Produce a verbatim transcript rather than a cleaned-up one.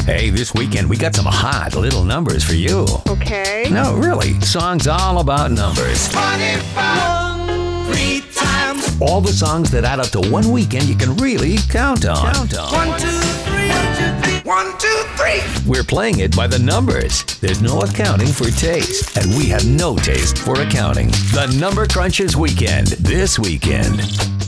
Hey, this weekend we got some hot little numbers for you. Okay. No, really. Songs all about numbers. twenty-five, three times. All the songs that add up to one weekend you can really count on. Count on. One, two, three, one, two, three, one, two, three. We're playing it by the numbers. There's no accounting for taste, and we have no taste for accounting. The Number Crunchers Weekend, this weekend.